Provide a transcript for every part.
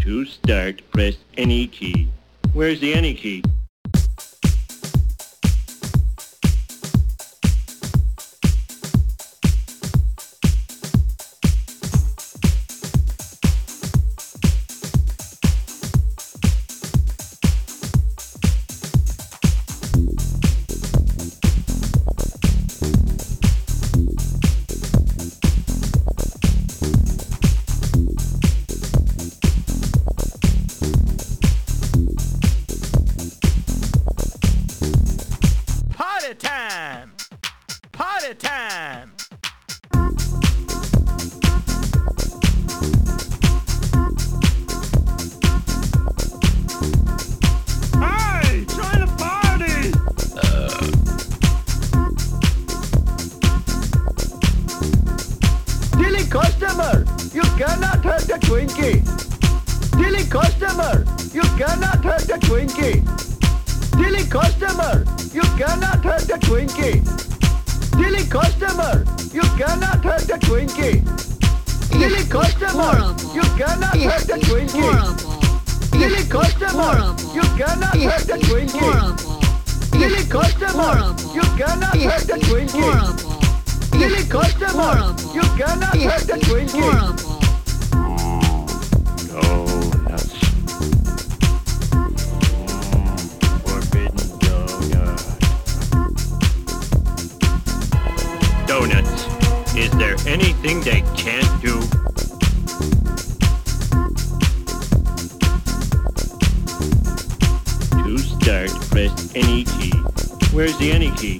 To start, press any key. Where's the any key? Party time! Party time! Hey, trying to party! Silly customer, you cannot have the Twinkie. Silly customer, you cannot have the Twinkie. Silly customer, you cannot have the Twinkie. Silly customer, you cannot have the Twinkie. Silly customer, you cannot have the Twinkie. Silly customer, you cannot have the Twinkie. Silly customer, you cannot have the Twinkie. Silly customer, you cannot have the Twinkie. Donuts. Forbidden donut. Donuts. Is there anything they can't do? To start, press any key. Where's the any key?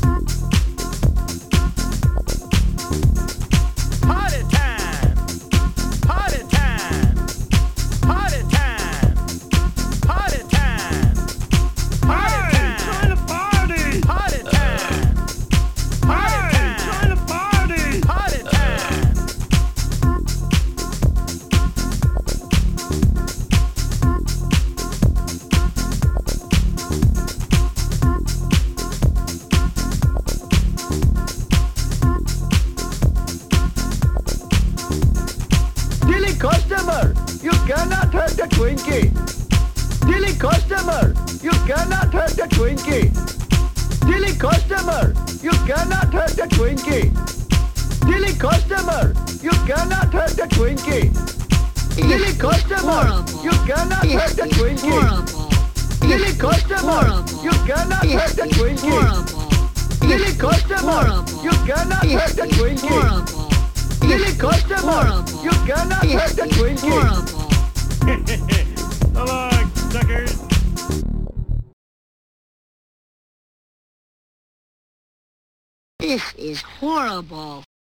Party time! Party time! Party time! Party time! Party Hey, time! trying to party! Party time! Party Hey, time! trying to party! Party time! Silly customer, you cannot have the Twinkie. Silly customer, you cannot have the Twinkie. Silly customer, you cannot have the Twinkie. Silly customer, you cannot have the Twinkie. Silly customer, you cannot have the Twinkie. Silly customer, you cannot have the Twinkie. Silly customer, you cannot have the Twinkie. Silly customer, you cannot have the Twinkie. So long, suckers! This is horrible.